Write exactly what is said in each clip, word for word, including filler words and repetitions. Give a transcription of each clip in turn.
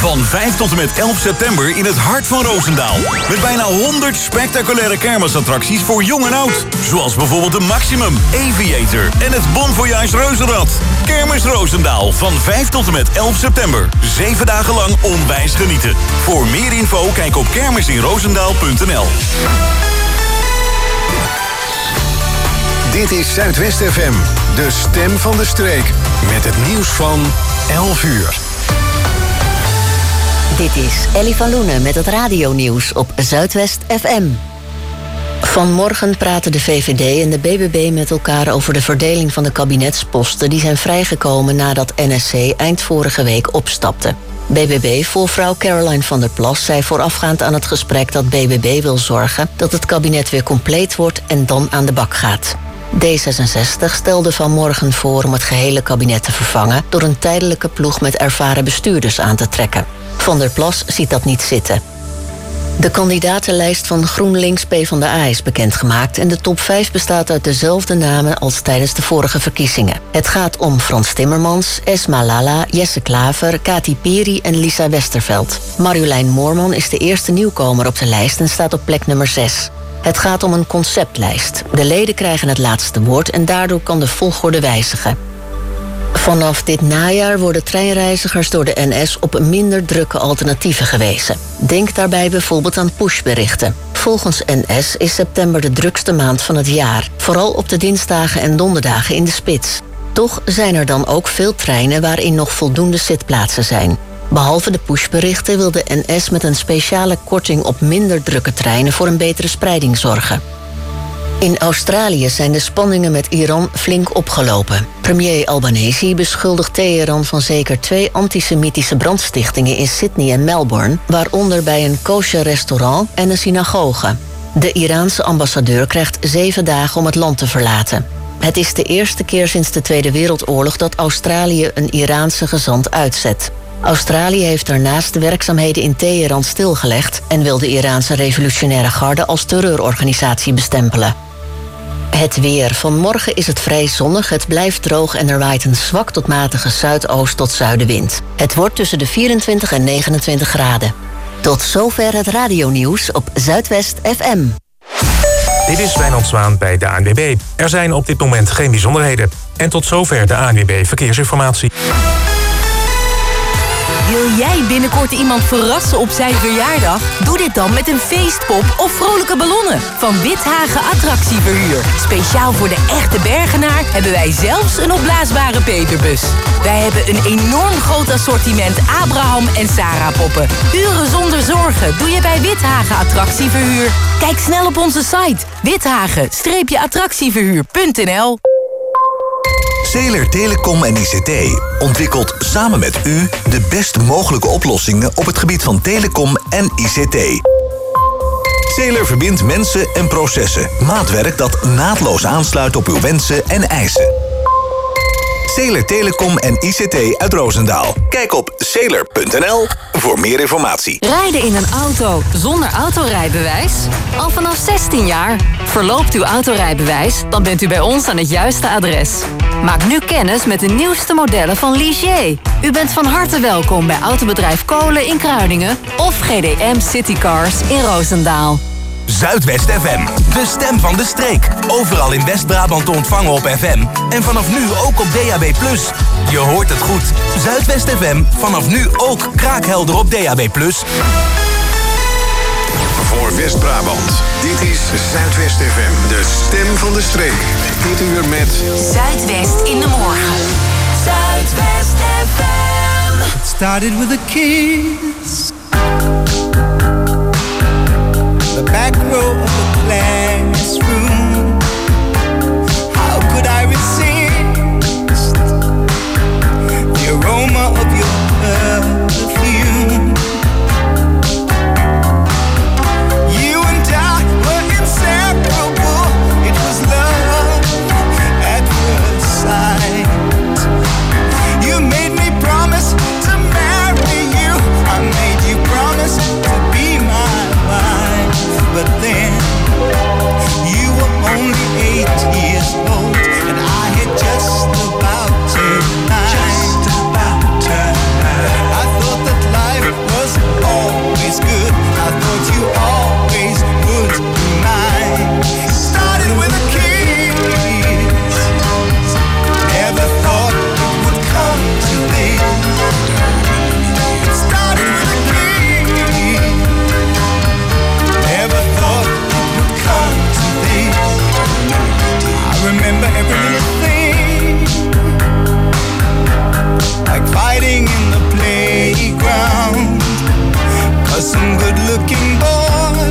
Van vijf tot en met elf september in het hart van Roosendaal. Met bijna honderd spectaculaire kermisattracties voor jong en oud. Zoals bijvoorbeeld de Maximum, Aviator en het Bon Voyage Reuzenrad. Kermis Roosendaal van vijf tot en met elf september. Zeven dagen lang onwijs genieten. Voor meer info kijk op kermisinroosendaal punt n l. Dit is Zuidwest F M, de stem van de streek. Met het nieuws van elf uur. Dit is Ellie van Loenen met het radionieuws op Zuidwest F M. Vanmorgen praten de V V D en de B B B met elkaar over de verdeling van de kabinetsposten die zijn vrijgekomen nadat N S C eind vorige week opstapte. B B B-voorvrouw Caroline van der Plas zei voorafgaand aan het gesprek dat B B B wil zorgen dat het kabinet weer compleet wordt en dan aan de bak gaat. D zesenzestig stelde vanmorgen voor om het gehele kabinet te vervangen door een tijdelijke ploeg met ervaren bestuurders aan te trekken. Van der Plas ziet dat niet zitten. De kandidatenlijst van GroenLinks PvdA is bekendgemaakt en de top vijf bestaat uit dezelfde namen als tijdens de vorige verkiezingen. Het gaat om Frans Timmermans, Esma Lala, Jesse Klaver, Kati Piri en Lisa Westerveld. Marjolein Moorman is de eerste nieuwkomer op de lijst en staat op plek nummer zes. Het gaat om een conceptlijst. De leden krijgen het laatste woord en daardoor kan de volgorde wijzigen. Vanaf dit najaar worden treinreizigers door de N S op minder drukke alternatieven gewezen. Denk daarbij bijvoorbeeld aan pushberichten. Volgens N S is september de drukste maand van het jaar. Vooral op de dinsdagen en donderdagen in de spits. Toch zijn er dan ook veel treinen waarin nog voldoende zitplaatsen zijn. Behalve de pushberichten wil de N S met een speciale korting op minder drukke treinen voor een betere spreiding zorgen. In Australië zijn de spanningen met Iran flink opgelopen. Premier Albanese beschuldigt Teheran van zeker twee antisemitische brandstichtingen in Sydney en Melbourne, waaronder bij een kosher restaurant en een synagoge. De Iraanse ambassadeur krijgt zeven dagen om het land te verlaten. Het is de eerste keer sinds de Tweede Wereldoorlog dat Australië een Iraanse gezant uitzet. Australië heeft daarnaast de werkzaamheden in Teheran stilgelegd en wil de Iraanse revolutionaire garde als terreurorganisatie bestempelen. Het weer. Vanmorgen is het vrij zonnig, het blijft droog en er waait een zwak tot matige zuidoost tot zuidenwind. Het wordt tussen de vierentwintig en negenentwintig graden. Tot zover het radionieuws op Zuidwest F M. Dit is Wijnand Zwaan bij de A N W B. Er zijn op dit moment geen bijzonderheden. En tot zover de A N W B Verkeersinformatie. Wil jij binnenkort iemand verrassen op zijn verjaardag? Doe dit dan met een feestpop of vrolijke ballonnen van Withagen Attractieverhuur. Speciaal voor de echte Bergenaar hebben wij zelfs een opblaasbare Peterbus. Wij hebben een enorm groot assortiment Abraham en Sarah poppen. Uren zonder zorgen doe je bij Withagen Attractieverhuur. Kijk snel op onze site withagen attractieverhuur punt n l. Zeeler Telecom en I C T ontwikkelt samen met u de best mogelijke oplossingen op het gebied van telecom en I C T. Zeeler verbindt mensen en processen. Maatwerk dat naadloos aansluit op uw wensen en eisen. Zeeler Telecom en I C T uit Roosendaal. Kijk op zeeler punt n l voor meer informatie. Rijden in een auto zonder autorijbewijs? Al vanaf zestien jaar. Verloopt uw autorijbewijs? Dan bent u bij ons aan het juiste adres. Maak nu kennis met de nieuwste modellen van Ligier. U bent van harte welkom bij autobedrijf Kolen in Kruiningen of G D M Citycars in Roosendaal. Zuidwest F M, de stem van de streek. Overal in West-Brabant te ontvangen op F M. En vanaf nu ook op D A B plus. Je hoort het goed. Zuidwest F M, vanaf nu ook kraakhelder op D A B plus. Voor West-Brabant, dit is Zuidwest F M, de stem van de streek. Dit uur met Zuidwest in de morgen. Zuidwest F M. It started with a kiss. The back row of the classroom. How could I resist the aroma of your perfume? You and I were inseparable. It was love at first sight. You made me promise to marry you. I made you promise to be my wife. But then looking boy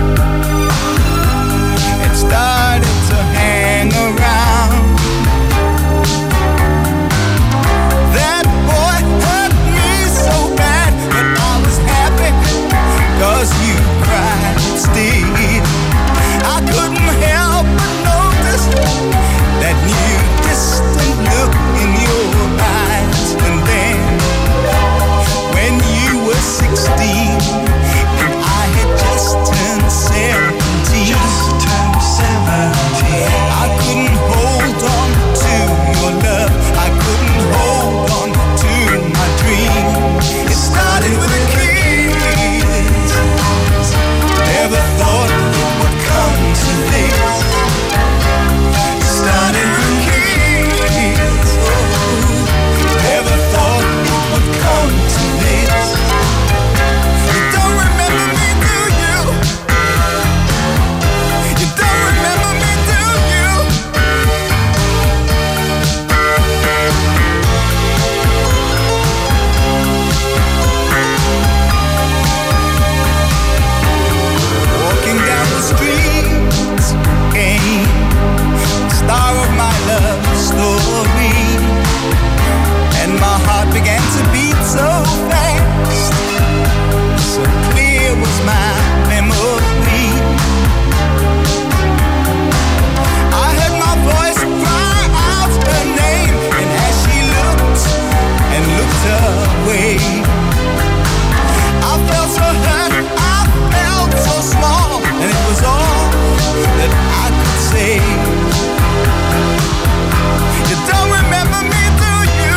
had started to hang around. That boy hurt me so bad, but I was happy cause you cried instead. I couldn't help but notice that new distant look in your eyes. And then when you were sixteen and I had just turned seventeen, just turned seventeen, I couldn't hold on to your love, I couldn't hold on to my dream. It started with a kiss, never thought it would come to this. It started with a kiss, oh, never thought it would come to this. You don't remember me, do you? You don't remember me, do you? Walking down the streets came the star of my love story, and my heart began to beat so fast, so clear was my memory. I heard my voice cry out her name, and as she looked and looked away, I felt so hurt, I felt so small, and it was all that I could say. You don't remember me, do you?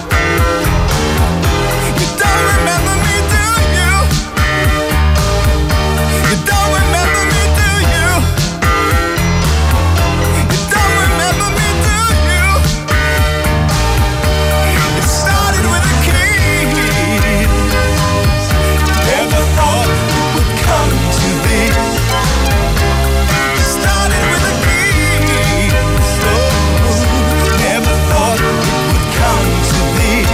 You don't remember me, do you? You don't remember me, do you? You don't remember me, do you? It started with a kiss, never thought it would come to this. It started with a kiss, oh, never thought it would come to this.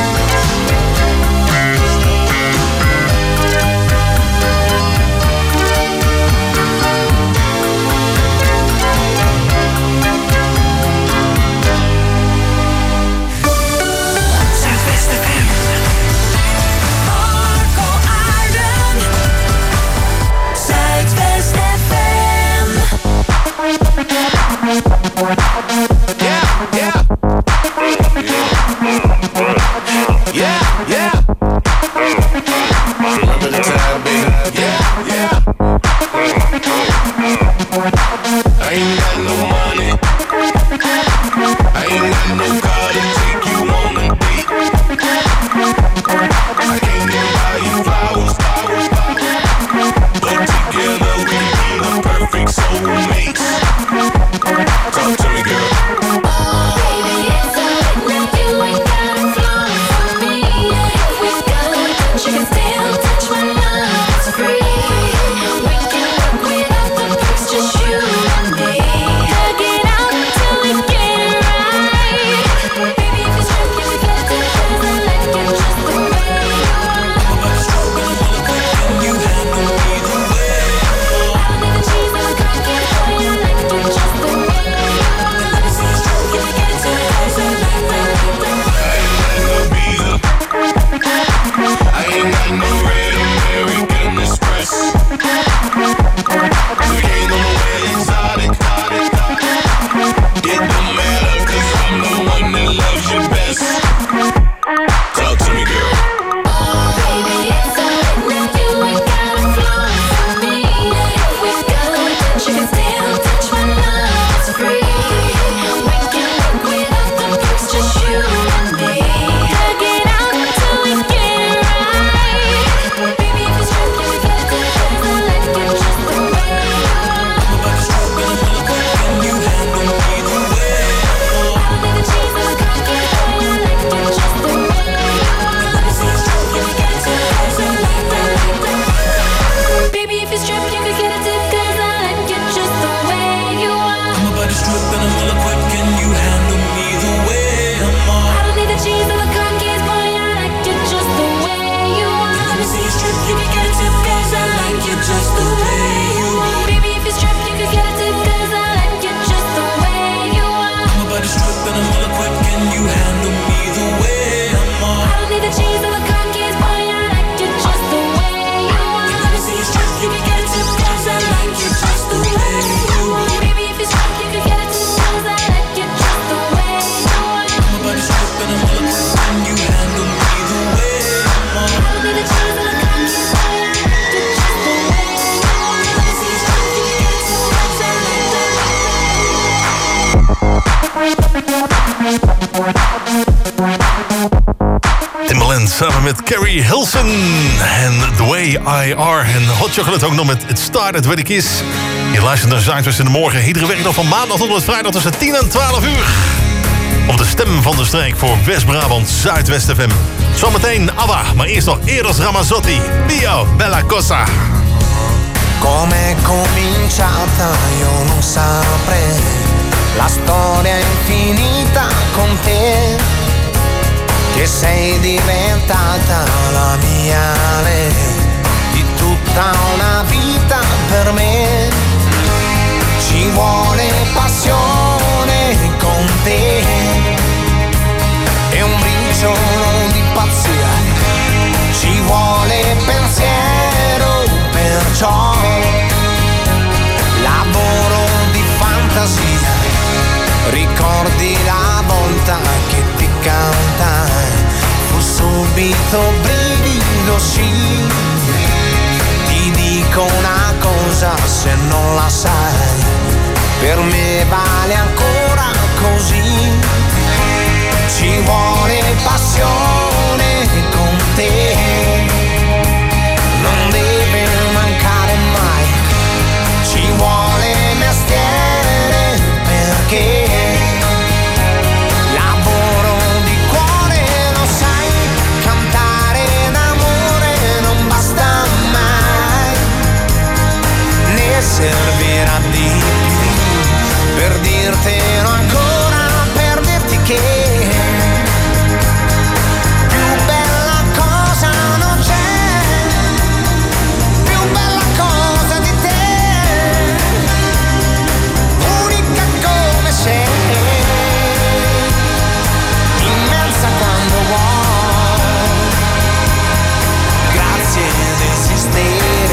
Zuidwest F M. Marco Arden. Zuidwest F M. Yeah, yeah. Yeah, yeah. Remember the time, baby. Yeah, yeah. I ain't got no money, I ain't got no car to take you on a date. I can't even buy you flowers, flowers, flowers. But together we be the perfect soulmates. Talk to me, girl. samen met Carrie Hilson en The Way I Are. En Hot Chocolate ook nog met It Started With A Kiss. Je luistert naar Zuidwest in de morgen. Iedere week nog van maandag tot en met vrijdag tussen tien en twaalf uur. Op de stem van de streek voor West-Brabant Zuidwest F M. Zometeen ABBA, maar eerst nog Eros Ramazzotti. Bio, Bella Cosa. Com'è cominciata io non saprei, la storia è infinita con te, che sei diventata la mia re, di tutta una vita per me. Ci vuole passione con te e un briciolo di pazzia, ci vuole pensiero, perciò lavoro di fantasia. Ricordi la volta che ti cantai, fu subito brivido, sì. Ti dico una cosa, se non la sai, per me vale ancora così. Ci vuole passione con te, non deve mancare mai. Ci vuole mestiere perché lavoro di cuore, lo sai, cantare d'amore non basta mai, ne servirà di più per dirtelo ancora, per dirti che immensa quando vuoi, grazie di esistere.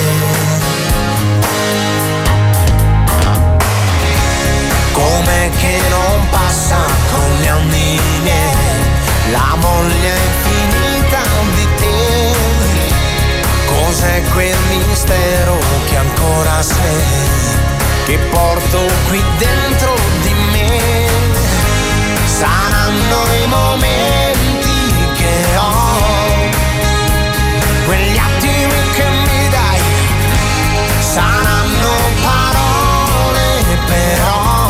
Com'è che non passa con gli anni miei la voglia infinita di te? Cos'è quel mistero che ancora sei, che porto qui dentro di me? Saranno i momenti che ho, quegli attimi che mi dai, saranno parole però,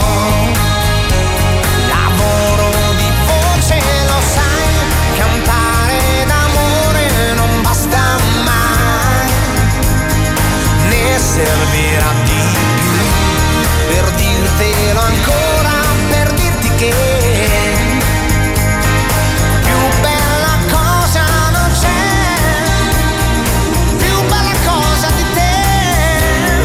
lavoro di voce, lo sai, cantare d'amore non basta mai, ne servirà di più per dirtelo ancora, per dirti che più bella cosa non c'è, più bella cosa di te,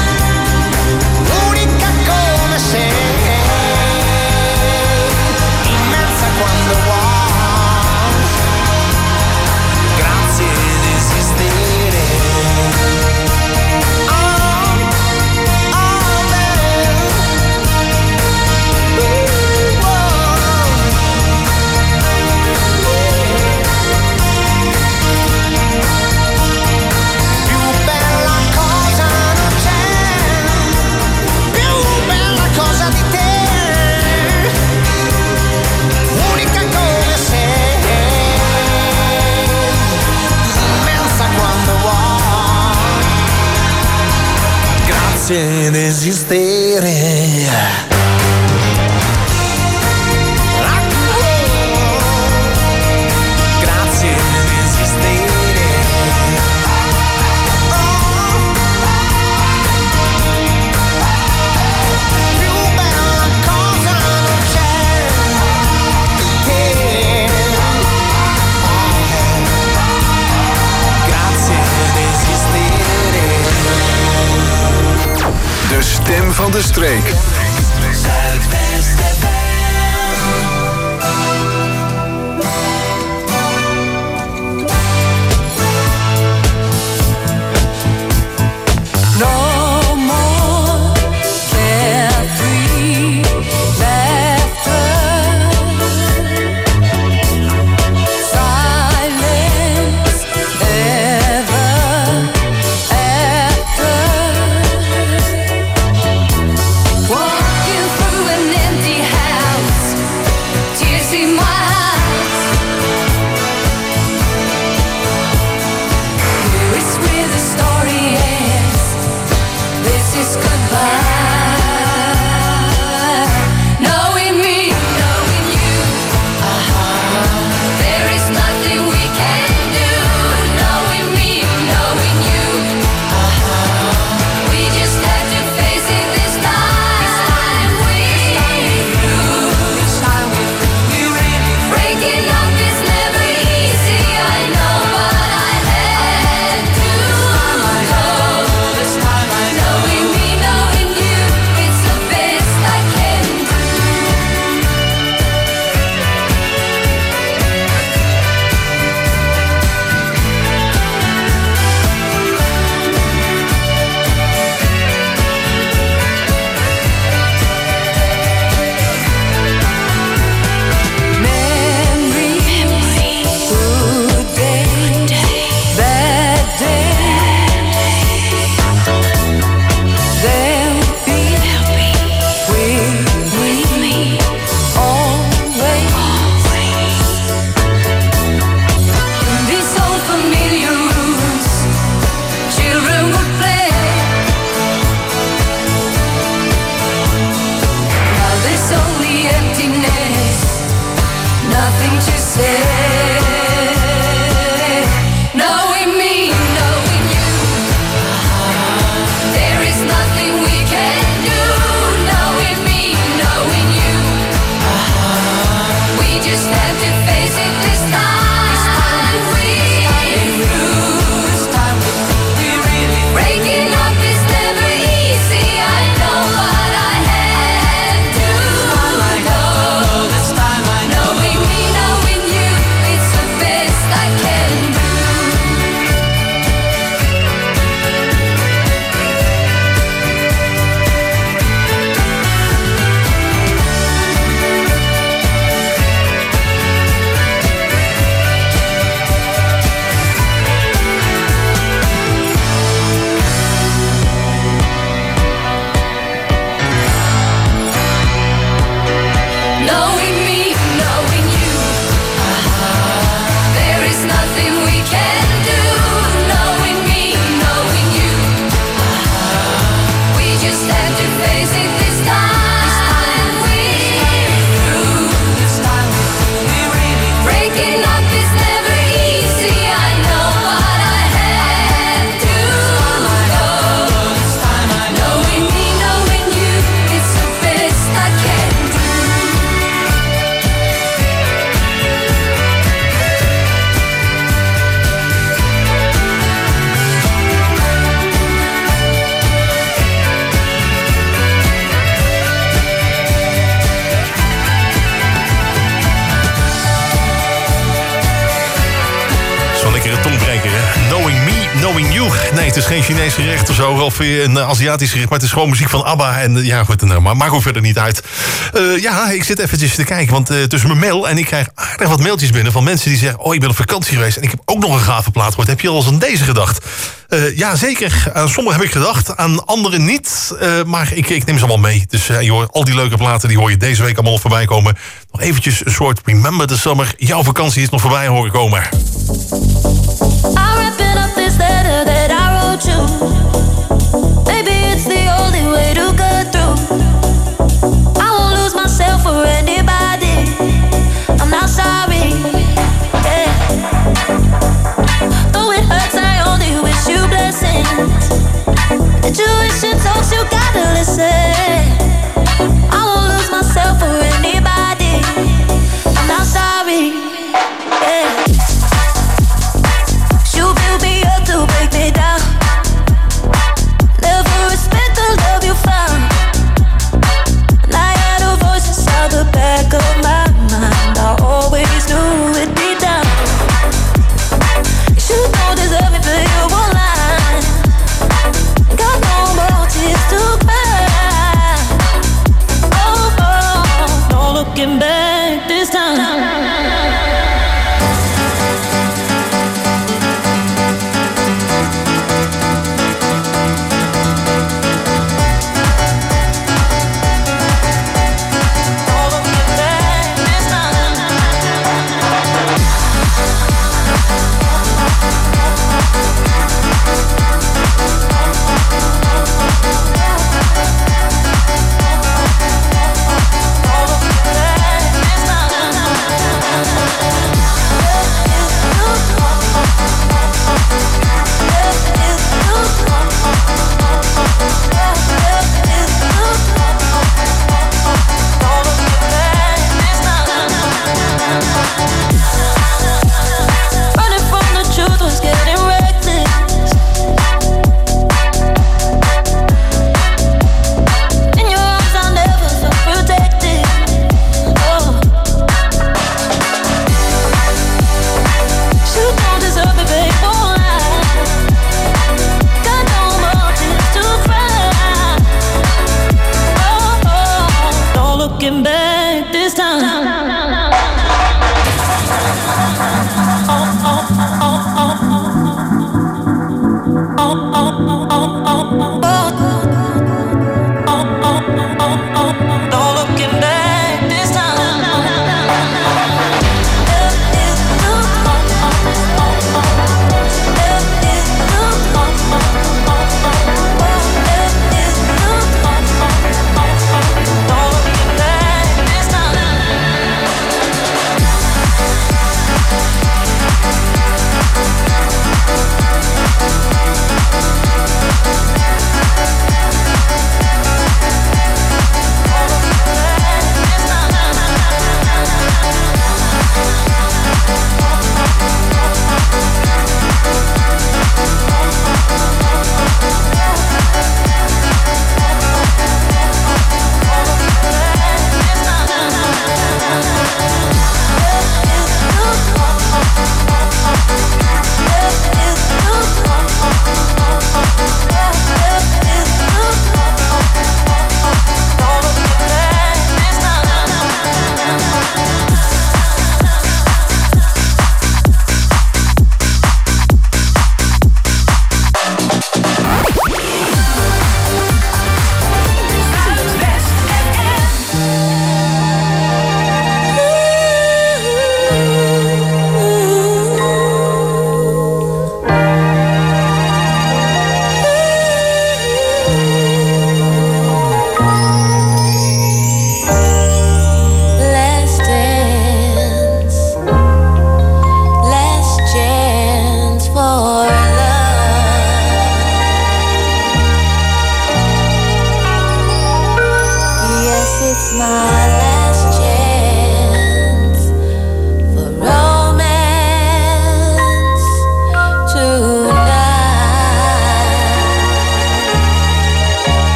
unica come sei, immensa quando vuoi, grazie di esistere. Grazie di esistere. Grazie di esistere. Più bella cosa non c'è che grazie di esistere. De stem van de streek. No more carefree laughter, silence ever after. What Knowing You. Nee, het is geen Chinees gerecht of zo, of een Aziatisch gerecht, maar het is gewoon muziek van ABBA. En ja, goed, nou, maar maakt ook verder niet uit. Uh, ja, ik zit eventjes te kijken, want uh, tussen mijn mail en ik krijg aardig wat mailtjes binnen van mensen die zeggen, oh, ik ben op vakantie geweest en ik heb ook nog een gave plaat gehoord. Heb je al eens aan deze gedacht? Uh, ja, zeker. Aan sommigen heb ik gedacht, aan anderen niet. Uh, maar ik, ik neem ze allemaal mee. Dus uh, je hoort al die leuke platen, die hoor je deze week allemaal nog voorbij komen. Nog eventjes een soort Remember the Summer. Jouw vakantie is nog voorbij horen komen. Letter that I wrote you. Maybe it's the only way to get through. I won't lose myself for anybody. I'm not sorry. Yeah. Though it hurts, I only wish you blessings. Intuition talks, you gotta listen. I won't lose myself for anybody. I'm not sorry. Yeah.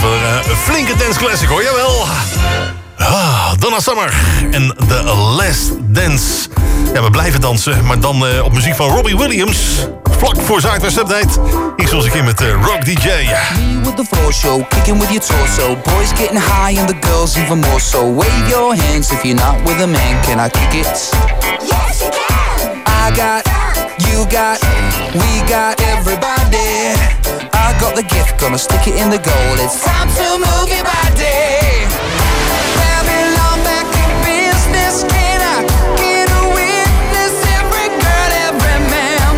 voor uh, een flinke dance classic hoor, jawel. Ah, Donna Summer en The Last Dance. Ja, we blijven dansen, maar dan uh, op muziek van Robbie Williams. Vlak voor Zuidwest Update. Ik zoals ik in met uh, Rock D J. Me with the floor show, kicking with your torso. Boys getting high and the girls even more so. Wave your hands if you're not with a man. Can I kick it? Yes, you can. I got, you got, we got everybody. I got the gift, gonna stick it in the goal. It's time to move your body. Babylon back in business. Can I get a witness? Every girl, every man.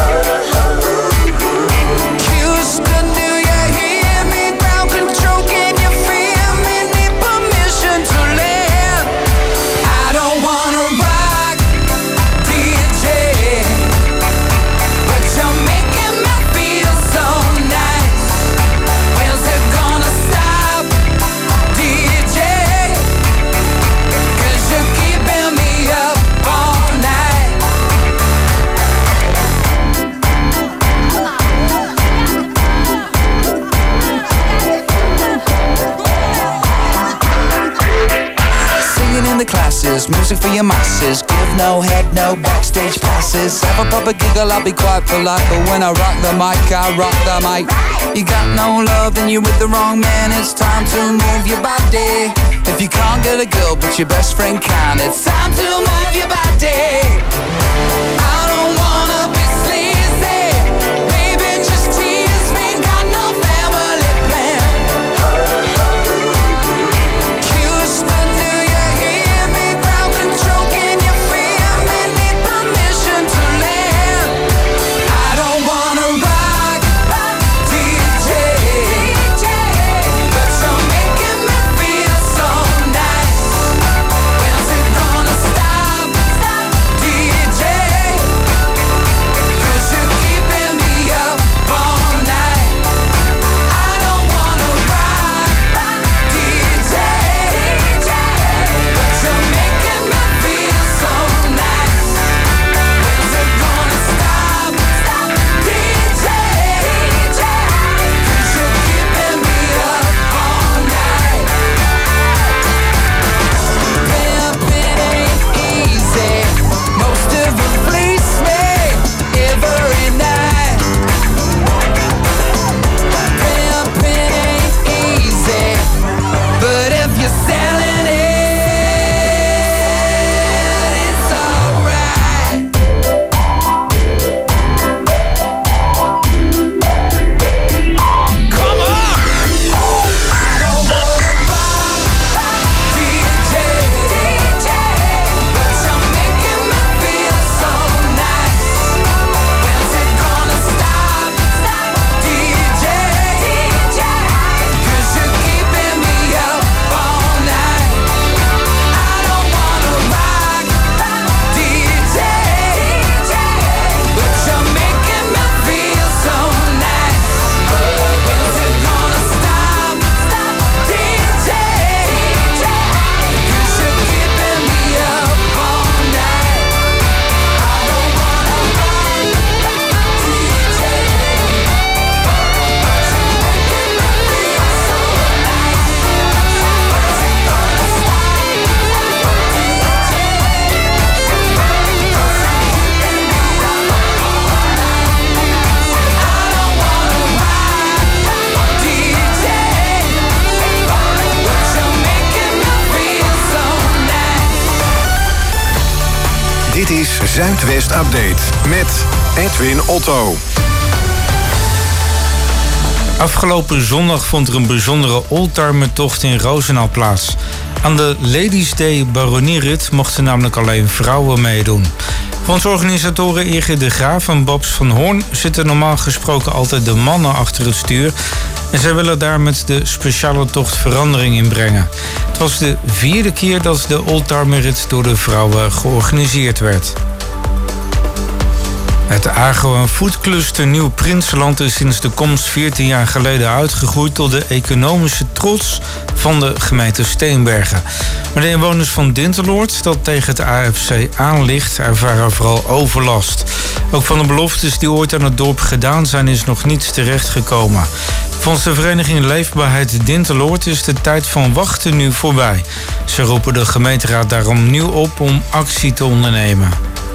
Houston, do you hear me? Ground control, can you feel me? Need permission to land. I don't wanna rock D J, but you're making me feel so nice. Where's it gonna stop, D J? 'Cause you're keeping me up all night. Singing in the classes, music for your masses. Give no head, no backstage passes. Have a proper giggle, I'll be quite polite. But when I rock the mic, I rock the mic. You got no love, then you're with the wrong man. It's time to move your body. If you can't get a girl, but your best friend can, it's time to move your body. I don't wanna be sleazy. Baby, just tease me. Got no family plan. Houston, do you hear me? Ground control, can you feel me? Need permission to land. I don't wanna rock D J, but you're making me feel so nice. When's it gonna stop, D J? 'Cause you're keeping me up all night. I don't wanna rock D J, but you're making me feel so nice. When's it gonna stop, D J? 'Cause you're keeping me up all night. Pimpin' ain't easy. Most of you fleece me every night. Pimpin' ain't easy, but if you're selling it, it's alright. Come on! I don't wanna rock D J, but you're making me feel so nice. When's it gonna stop, D J? 'Cause you're keeping me up all night. I don't wanna rock D J, but you're making me feel so nice. When's it gonna stop, D J? 'Cause you're keeping me up all night. I don't wanna rock D J, but you're making me feel so nice. When's it gonna stop, D J? 'Cause you're keeping me up all night. I don't wanna rock D J, but you're making me feel so nice. Dit is Zuidwest Update met Edwin Otto. Afgelopen zondag vond er een bijzondere oldtimertocht in Roosendaal plaats. Aan de Ladies Day Baronierit mochten namelijk alleen vrouwen meedoen. Volgens organisatoren Ingrid de Graaf en Babs van Hoorn zitten normaal gesproken altijd de mannen achter het stuur. En zij willen daar met de speciale tocht verandering in brengen. Het was de vierde keer dat de oldtimerrit door de vrouwen georganiseerd werd. Het agro- en foodcluster Nieuw Prinsenland is sinds de komst veertien jaar geleden uitgegroeid tot de economische trots van de gemeente Steenbergen. Maar de inwoners van Dinteloord, dat tegen het A F C aan ligt, ervaren vooral overlast. Ook van de beloftes die ooit aan het dorp gedaan zijn, is nog niets terechtgekomen. Volgens de vereniging Leefbaarheid Dinteloord is de tijd van wachten nu voorbij. Ze roepen de gemeenteraad daarom nieuw op om actie te ondernemen.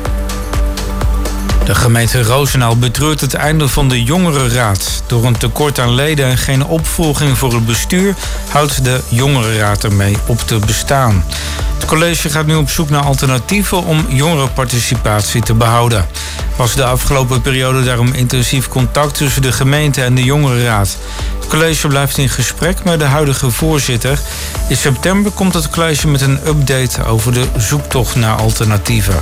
De gemeente Roosendaal betreurt het einde van de jongerenraad. Door een tekort aan leden en geen opvolging voor het bestuur houdt de jongerenraad ermee op te bestaan. Het college gaat nu op zoek naar alternatieven om jongerenparticipatie te behouden. Er was de afgelopen periode daarom intensief contact tussen de gemeente en de jongerenraad. Het college blijft in gesprek met de huidige voorzitter. In september komt het college met een update over de zoektocht naar alternatieven.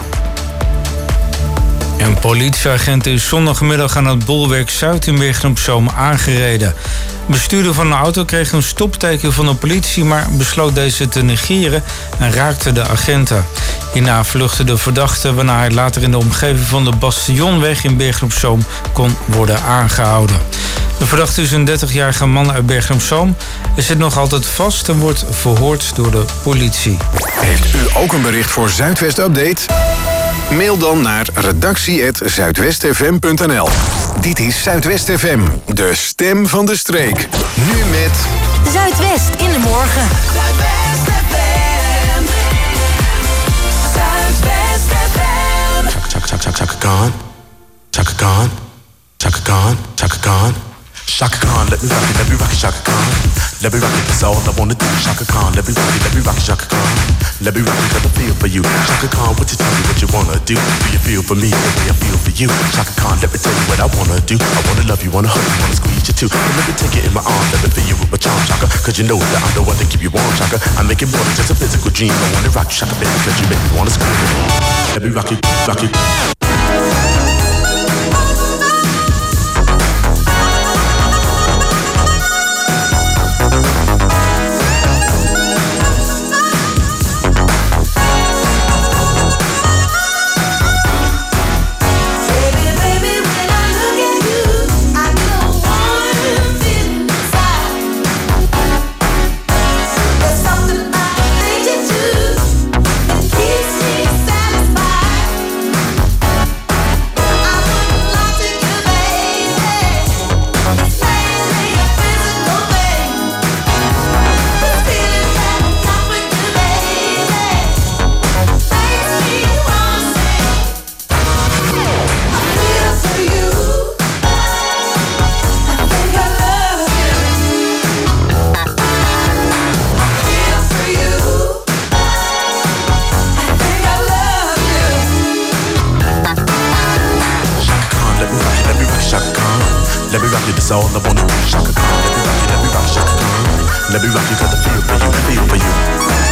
Een politieagent is zondagmiddag aan het Bolwerk Zuid in Bergen op Zoom aangereden. De bestuurder van de auto kreeg een stopteken van de politie, maar besloot deze te negeren en raakte de agenten. Hierna vluchtte de verdachte, waarna hij later in de omgeving van de Bastionweg in Bergen op Zoom kon worden aangehouden. De verdachte is een dertigjarige man uit Bergen op Zoom. Hij zit nog altijd vast en wordt verhoord door de politie. Heeft u ook een bericht voor Zuidwest Update? Mail dan naar redactie at zuidwestfm punt n l. Dit is Zuidwest F M, de stem van de streek. Nu met Zuidwest in de morgen. Zuidwest F M. Zuidwest F M. Chaka, chaka, chaka, chaka Khan. Chaka Khan. Chaka Khan. Chaka Khan. Chaka Khan, let me rock it, let me rock it, Chaka Khan. Let me rock it, that's all I wanna do. Chaka Khan, let me rock it, let me rock it, Chaka Khan. Let me rock it, got the feel for you. Chaka Khan, what you tell me what you wanna do? Do you feel for me the way I feel for you? Chaka Khan, let me tell you what I wanna do. I wanna love you, wanna hug you, wanna squeeze you too. And let me take it in my arms, let me feel you with my charm, Chaka. Cause you know that I'm the one that keep you warm, Chaka. I make it more than just a physical dream. I wanna rock you, Chaka, baby, cause you make me wanna scream. Let me rock it, rock it. All I wanna do is Chaka Khan. Let me rock it, let me rock Chaka Khan. Let me rock it, got the feel for you, feel for you.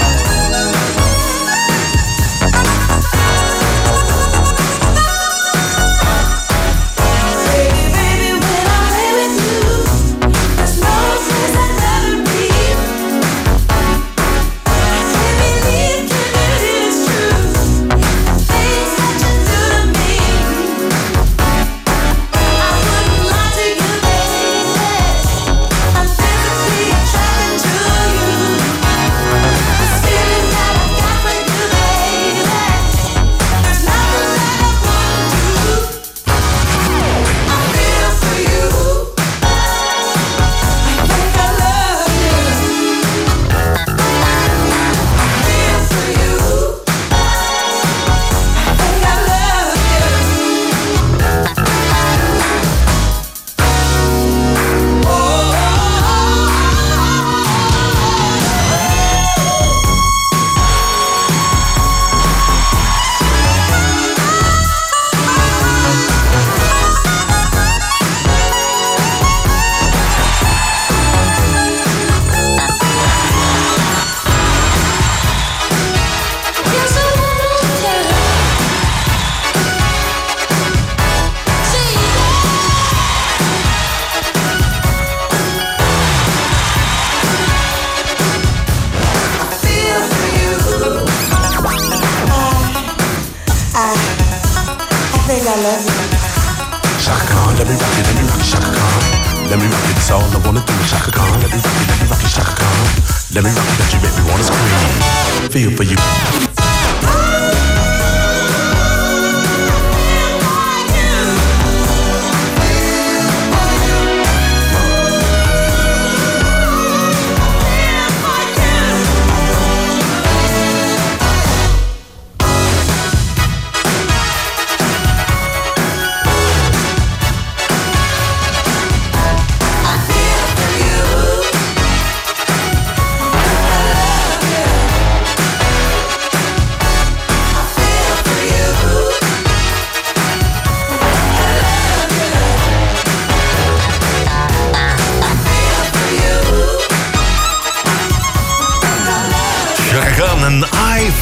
Let me rock it, that you make me wanna scream. Feel for you.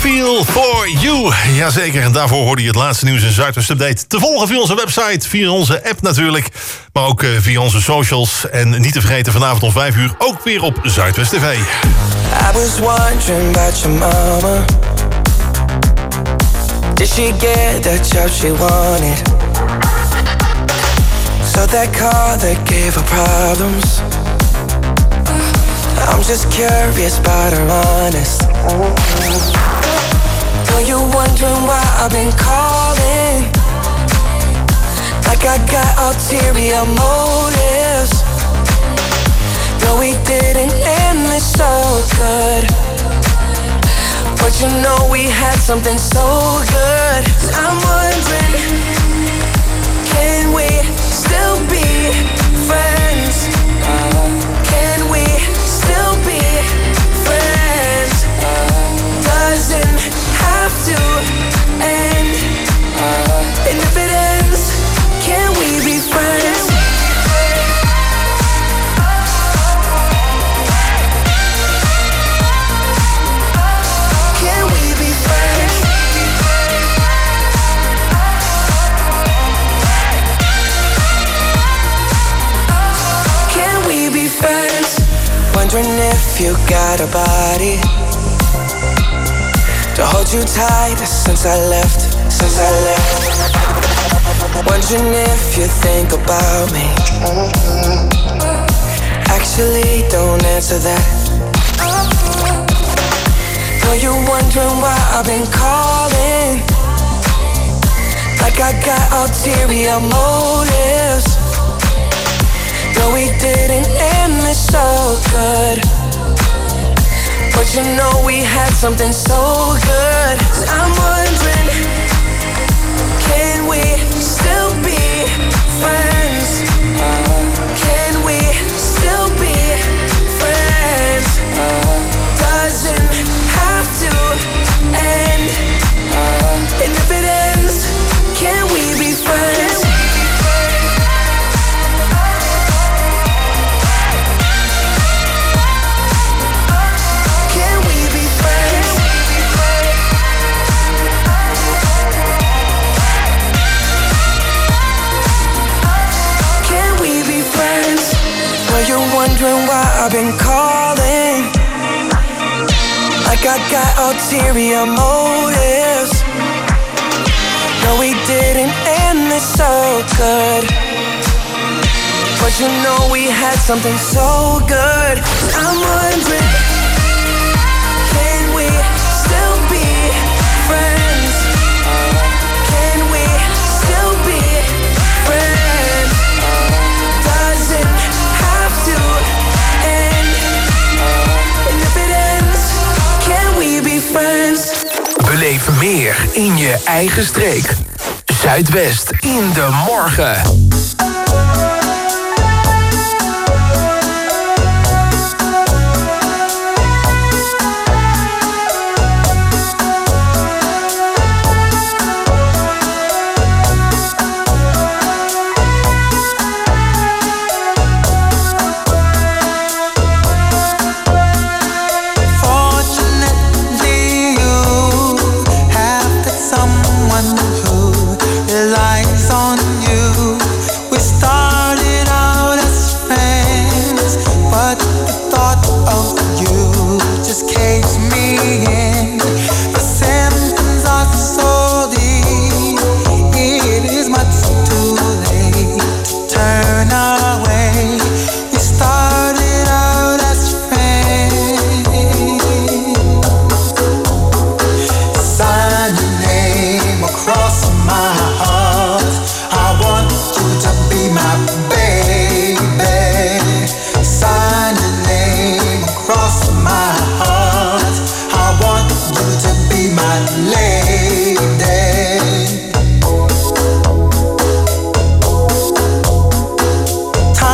Feel For You. Jazeker, en daarvoor hoorde je het laatste nieuws in Zuidwest Update te volgen via onze website, via onze app natuurlijk, maar ook uh, via onze socials. En niet te vergeten, vanavond om vijf uur ook weer op Zuidwest T V. I was wondering about your mama. Did she get the job she wanted? So that car that gave her problems. I'm just curious about her honest. Though you're wondering why I've been calling, like I got ulterior motives. No, we didn't end this so good, but you know we had something so good. I'm wondering, can we still be friends? Can we still be friends? Doesn't have to end. And if it ends, can we be friends? Can we be friends? Can we be friends? Wondering if you got a body to hold you tight since I left, since I left. Wondering if you think about me. Actually, don't answer that. Know you're wondering why I've been calling, like I got ulterior motives. No, we didn't end this so good, but you know we had something so good. I'm wondering, can we still be friends? Can we still be friends? Doesn't have to end. And if it ends, can we be friends? You're wondering why I've been calling, like I got ulterior motives. No, we didn't end this so good, but you know we had something so good. I'm wondering, can we still be friends? Can we still be friends? Doesn't to end. And if it ends, can we be friends? Beleef meer in je eigen streek. Zuidwest in de morgen. Time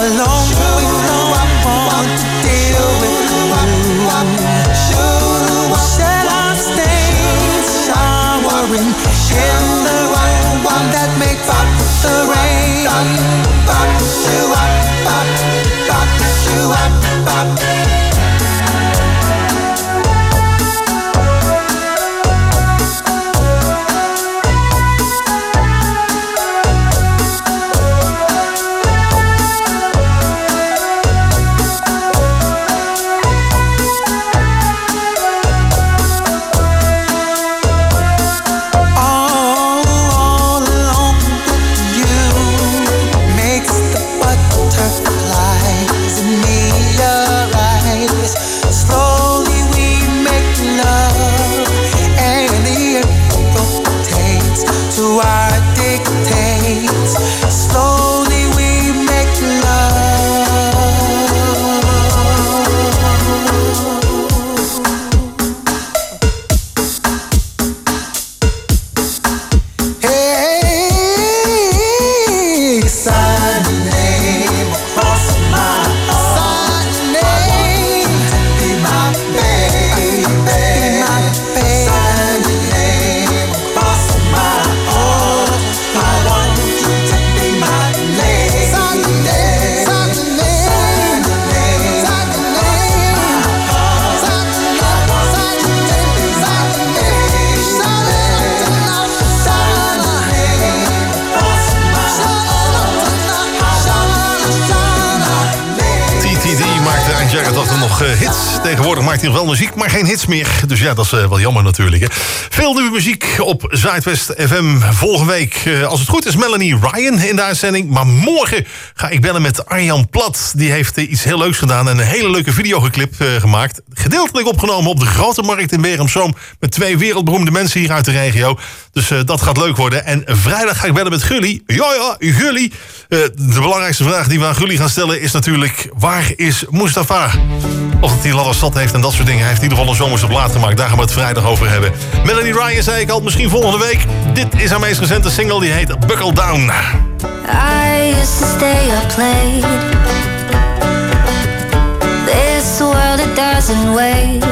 alone with no one to deal with you. Shed our stains, showering in the one that makes up the rain. Tegenwoordig maakt hij nog wel muziek, maar geen hits meer. Dus ja, dat is uh, wel jammer natuurlijk. Hè. Veel nieuwe muziek op Zuidwest F M. Volgende week, uh, als het goed is, Melanie Ryan in de uitzending. Maar morgen ga ik bellen met Arjan Plat. Die heeft uh, iets heel leuks gedaan en een hele leuke videoclip uh, gemaakt. Gedeeltelijk opgenomen op de Grote Markt in Bergen-op-Zoom. Met twee wereldberoemde mensen hier uit de regio. Dus uh, dat gaat leuk worden. En vrijdag ga ik bellen met Gulli. Ja, ja, Gulli. Uh, de belangrijkste vraag die we aan Gulli gaan stellen is natuurlijk... waar is Mustafa? Of dat hij ladder zat heeft en dat soort dingen. Hij heeft in ieder geval een zomers op laat gemaakt. Daar gaan we het vrijdag over hebben. Melanie Ryan zei ik al, misschien volgende week. Dit is haar meest recente single, die heet Buckle Down. I used to stay up late. This world, it doesn't wait.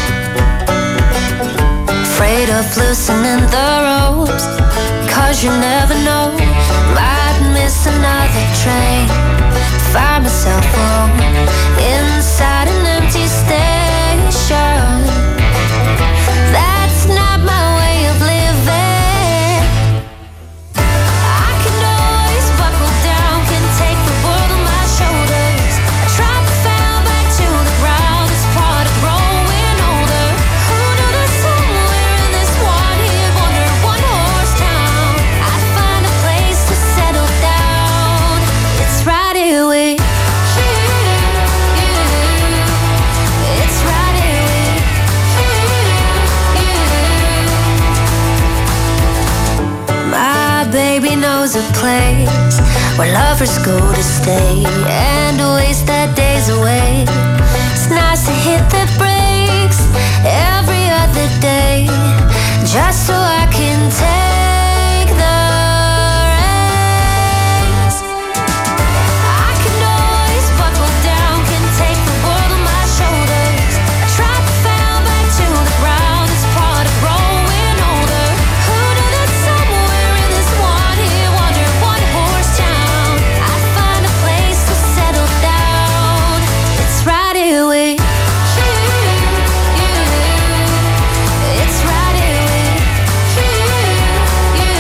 Afraid of loosening the ropes, cause you never know, might miss another train. Find myself alone inside an empty station. That's not my way of living. I can always buckle down, can take the world on my shoulders. I try to fall back to the ground, it's part of growing older. Who knew that somewhere in this one here wonder one horse town I'd find a place to settle down. It's right here with baby knows a place where lovers go to stay and waste their days away. It's nice to hit the brakes every other day, just so I can take the reins. I can always buckle down, can take the world on my shoulders. I try to fall back to the ground, it's part of growing older. Who knew that somewhere in this one here wonder one horse town I'd find a place to settle down. It's right here with you, you. It's right here with you, you.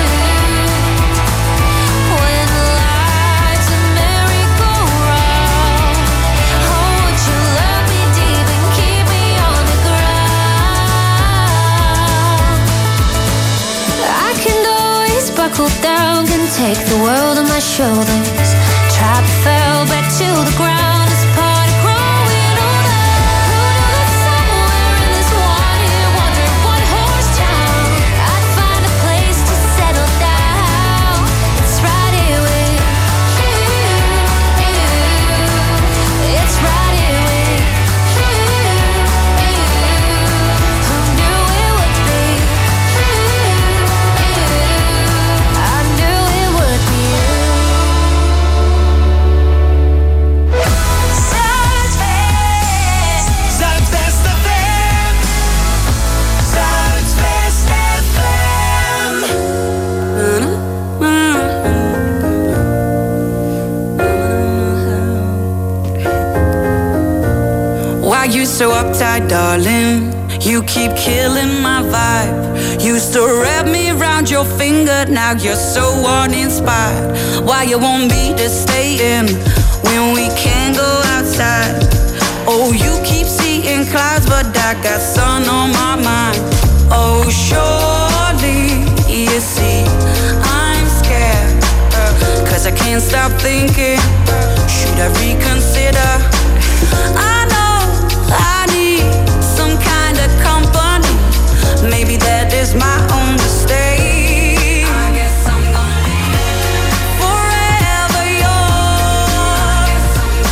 When life's a merry-go-round, oh, would you love me deep and keep me on the ground? I can always buckle down, can take the world on my shoulders. Try to fall back to the ground, it's part of growing older. Who knew that somewhere in this one here wonder one horse town I'd find a place to settle down. It's right here with you, you. It's right here with you, you. Who knew it would be you, you. I knew it would be you. you so uptight, darling? You keep killing my vibe. Used to wrap me around your finger, now you're so uninspired. Why you want me to stay in when we can't go outside? Oh, you keep seeing clouds, but I got sun on my mind. Oh, surely you see I'm scared, cause I can't stop thinking, should I reconsider? I know I need some kind of company. Maybe that is my own mistake. I guess I'm gonna be forever yours.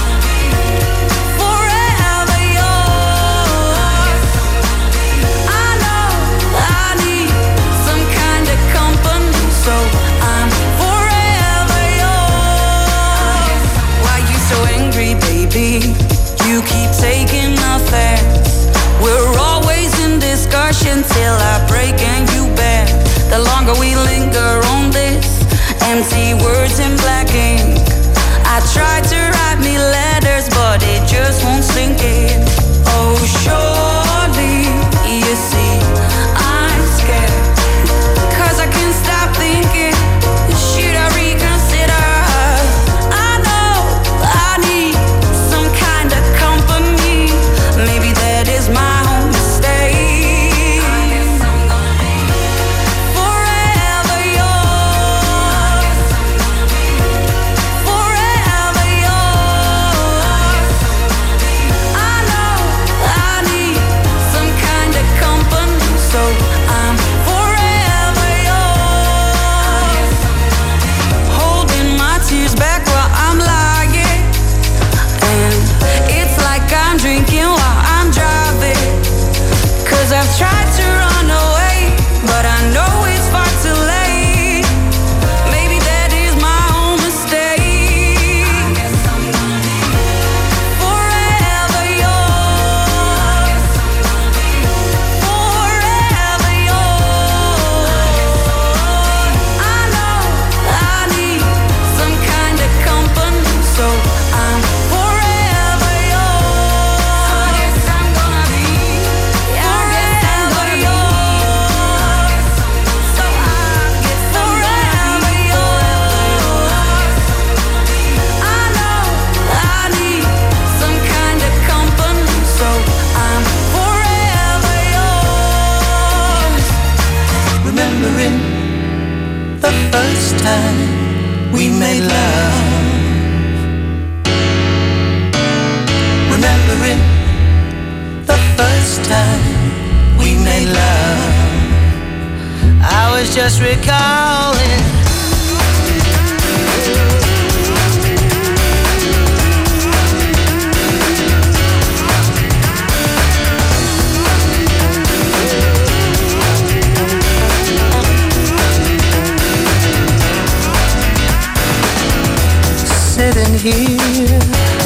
Forever yours. I know I need some kind of company, so I'm forever yours. Why you so angry, baby? You keep taking offense. We're always in discussion till I break and you bend. The longer we linger on this empty words in black ink. I try to write me letters, but it just won't sink in. Oh, surely you see I'm scared, cause I can't stop thinking, should I reconsider? I know I need some kind of company. Maybe that is my own mistake. I guess I'm gonna be forever yours. Forever yours. I know I need some kind of company, so I'm forever yours. Holding my tears back while I'm lying, and it's like I'm drinking while I'm driving. Cause I've tried to run away, but I know it's far too late. Maybe that is my own mistake. I guess I'm gonna be forever yours. Forever yours. I know I need some kind of company, so I'm forever yours. I guess I'm gonna be forever yours. So I get forever yours. I know I need some kind of company, so I'm forever yours. Remembering the first time we made love. Remembering the first time we made love. I was just recalling. Sitting here,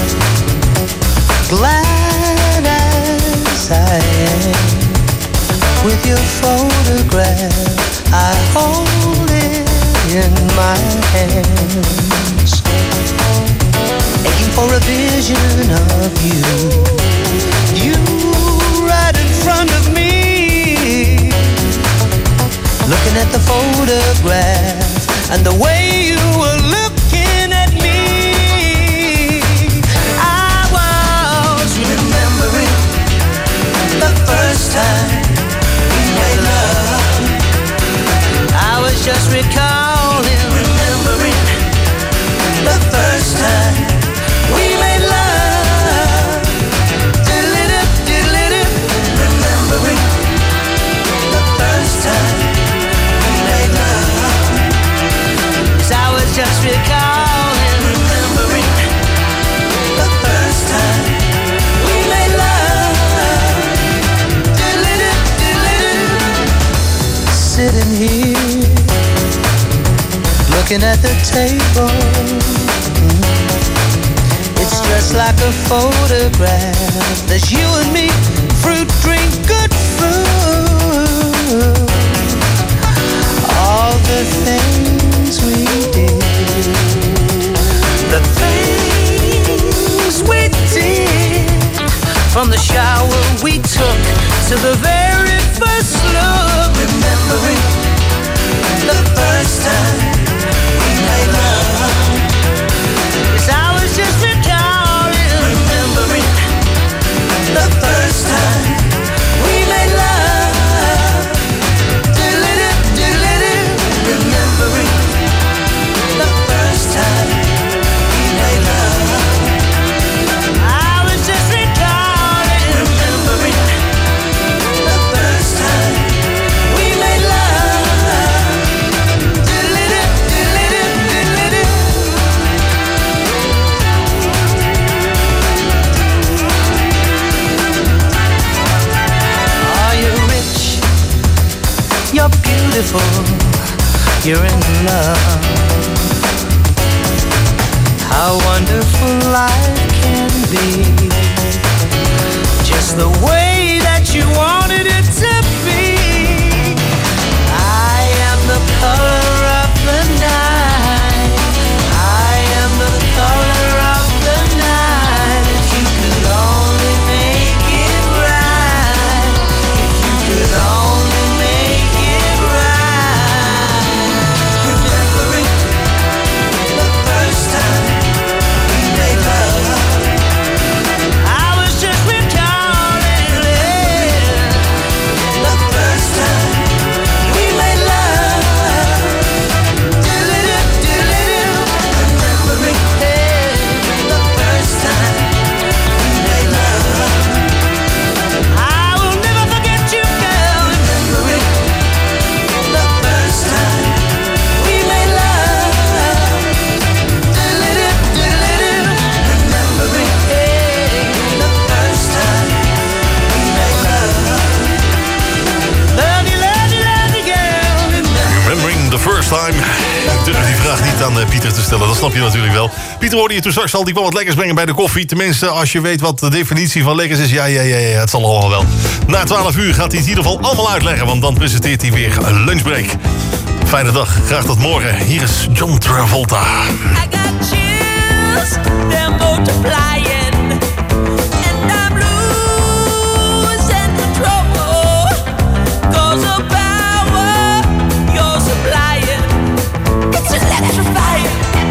glad as I am, with your photograph, I hold it in my hands, aching for a vision of you, you right in front of me, looking at the photograph and the way you were looking at me. I was remembering the first time we made love. I was just recalling, remembering the first time we made love. Diddle-it-up, diddle-it-up. Remembering the first time we made love. 'Cause I was just recalling, remembering the first time we made love. Diddle-it-up, diddle-it-up. Sitting here, looking at the table. It's just like a photograph. There's you and me, fruit, drink, good food. All the things we did, the things we did, from the shower we took to the very first look. Remembering the first time we made love. Yes, I was just recalling. Remembering the first time we made love. Diddle-doo, diddle-doo. Remembering the first time we made love. I was just recalling. Remembering the first time we made love. Diddle-doo, diddle-doo, diddle-doo. Are you rich? You're beautiful. You're in love. How wonderful life can be. Just the way that you wanted it to be. I am the color of the night. I am the color of the night. If you could only make it right. If you could only make it right. Remembering the first time we made love. I was just recalling the first time we made love. Diddle-doo, diddle-doo. Remembering the first time we made love. I will never forget you, girl. Remembering the first time we made love. Diddle-doo, diddle-doo. Remembering the first time we made love. Love you, love you, love you, girl. Remembering the first time. Ik durf die vraag niet aan uh, Pieter te stellen, dat snap je natuurlijk wel. Pieter hoorde je toen straks al, die kwam wat lekkers brengen bij de koffie. Tenminste, als je weet wat de definitie van lekkers is. Ja, ja, ja, ja, het zal allemaal wel. Na twaalf uur gaat hij het in ieder geval allemaal uitleggen, want dan presenteert hij weer een lunchbreak. Fijne dag, graag tot morgen. Hier is John Travolta. Chills, they're multiplying, and I'm losing control. 'Cause the power you're supplying, it's electrifying.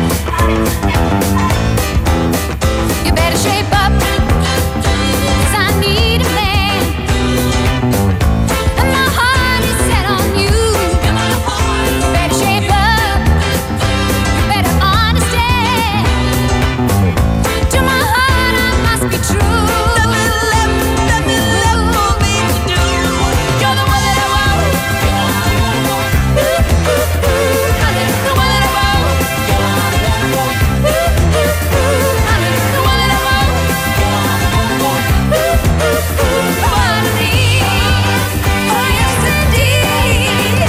You better shape up, 'cause I need a man, and my heart is set on you. You better shape up, you better understand. To my heart I must be true. Let me let, let me let for me to do. You're the one that I want. Ooh, ooh, ooh. Honey, the one that I want. Ooh, ooh, ooh. Honey, the one that I want. Ooh, ooh, ooh. One of these. Oh yes indeed.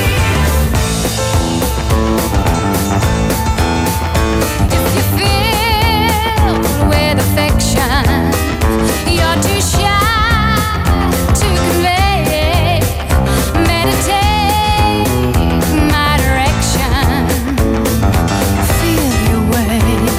If you feel with affection, you're too shy to convey. Meditate my direction. Feel your way.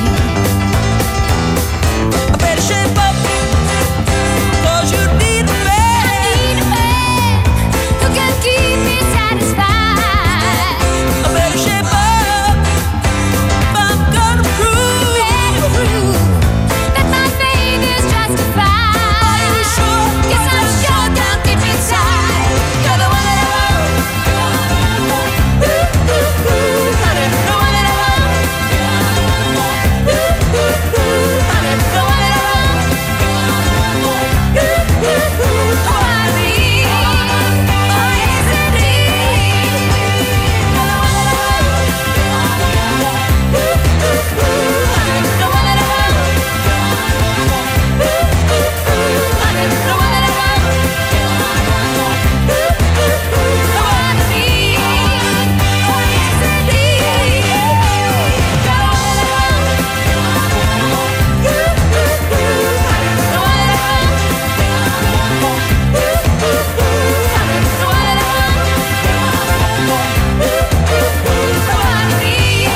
I better shape up, 'cause you need a man. I need a man who can keep me satisfied. I better shape up if I'm gonna prove. Better prove that my faith is justified. Are you sure? Yes, I'm sure down deep inside. You're the one that I want. Ooh, ooh, ooh. Honey, the one that I want. Ooh, ooh, ooh. Honey, the one that I want. Ooh, ooh, ooh. Oh, I need. Oh, yes, indeed. You're the one that I want. Ooh, ooh, ooh. Honey, the one that I want. Ooh, ooh, ooh. Honey, the one that I want. Ooh, ooh, ooh. Oh, I need. Oh, yes, indeed. You're the one that I want. Ooh, ooh, ooh. Honey, the one that I want. Ooh, ooh, ooh. Honey, the one that I want. Ooh, ooh, ooh. Oh, I need.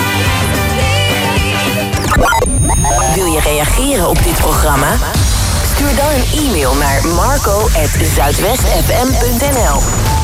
Oh, yes, indeed. Wil je reageren op dit programma? Stuur dan een e-mail naar marco at zuidwest f m punt n l.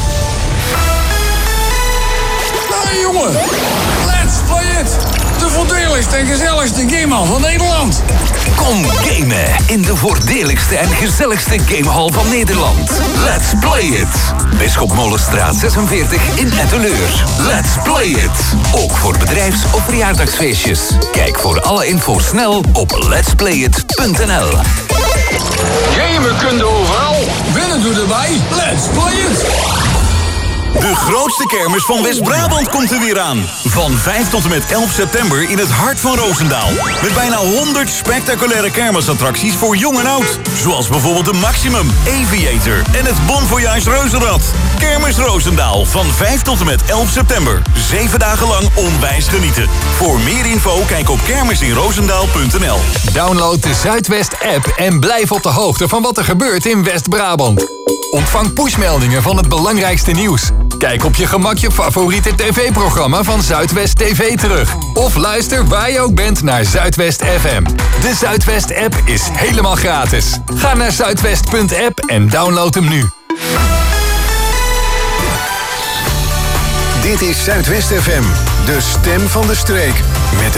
Hey jongen, let's play it! De voordeligste en gezelligste gamehal van Nederland. Kom gamen in de voordeligste en gezelligste gamehal van Nederland. Let's play it! Bisschop Molenstraat zesenveertig in Etteleur. Let's play it! Ook voor bedrijfs- of verjaardagsfeestjes. Kijk voor alle info snel op lets play it punt n l. Gamen kun je overal, winnen doe erbij. Let's play it! De grootste kermis van West-Brabant komt er weer aan. Van vijf tot en met elf september in het hart van Roosendaal. Met bijna honderd spectaculaire kermisattracties voor jong en oud. Zoals bijvoorbeeld de Maximum, Aviator en het Bon Voyage Reuzenrad. Kermis Roosendaal van vijf tot en met elf september. Zeven dagen lang onwijs genieten. Voor meer info kijk op kermisinroosendaal punt n l. Download de Zuidwest-app en blijf op de hoogte van wat er gebeurt in West-Brabant. Ontvang pushmeldingen van het belangrijkste nieuws. Kijk op je gemak je favoriete tv-programma van Zuidwest T V terug. Of luister waar je ook bent naar Zuidwest F M. De Zuidwest-app is helemaal gratis. Ga naar zuidwest punt app en download hem nu. Dit is Zuidwest F M, de stem van de streek. Met